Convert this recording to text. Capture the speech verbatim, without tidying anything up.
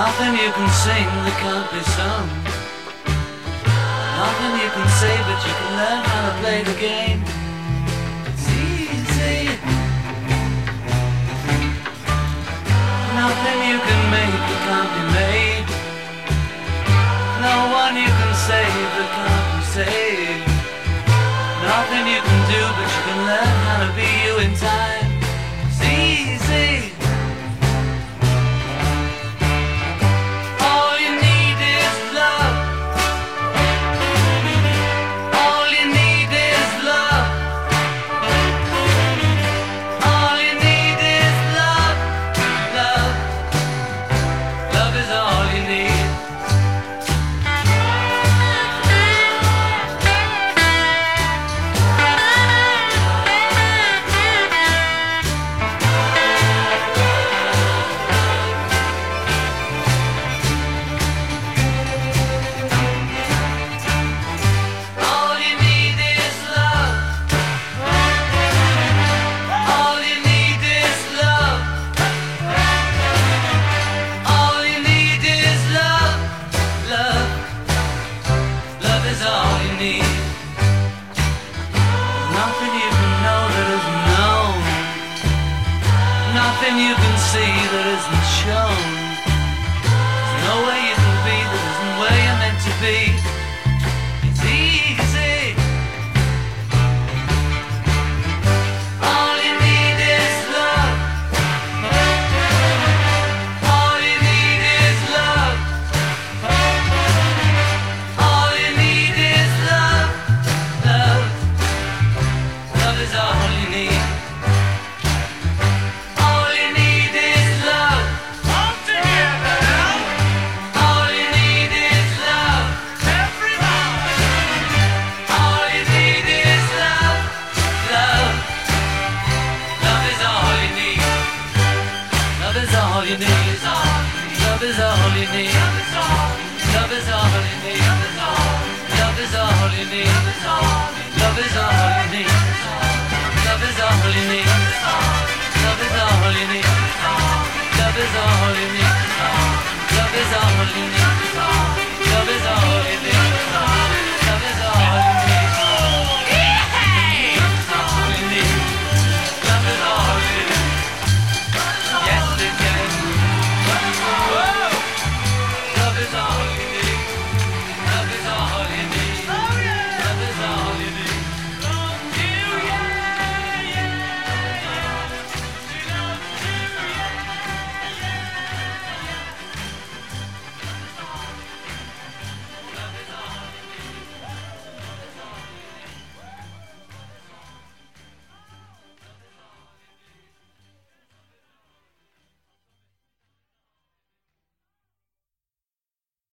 Nothing you can sing that can't be sung. Nothing you can say, but you can learn how to play the game. It's easy. Nothing you can make that can't be made. No one you can save that can't be saved. Nothing you can do, but you can learn how to be you in time. It's easy. All you need is love. All you need is love. All you need is love. Love. Love is all you need. All you need is love. All you need is love. All you need is love. Love. Love is all you need. Nothing you can know that isn't known. Nothing you can see that isn't shown. There's no way you can be that isn't where you're meant to be. It's easy. All you need is love. All you need is love. All you need is love. Love. Love is all you need. All you need is love. All together. All you need is love. Everybody. All you need is love. Love. Love is all you need. Love is all you need. Love is all you need. Love is all you need. Love is all you need. Love is all you need. Love is all you need. Love is all you need. Love is all you need. Love is all you need.